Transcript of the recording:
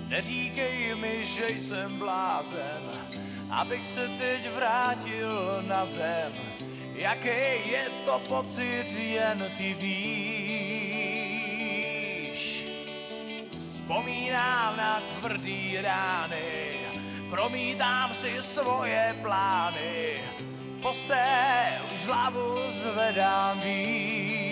Neříkej mi, že jsem blázen, abych se teď vrátil na zem. Jaký je to pocit, jen ty víš. Vzpomínám na tvrdý rány, promítám si svoje plány. Posté už hlavu zvedám výš.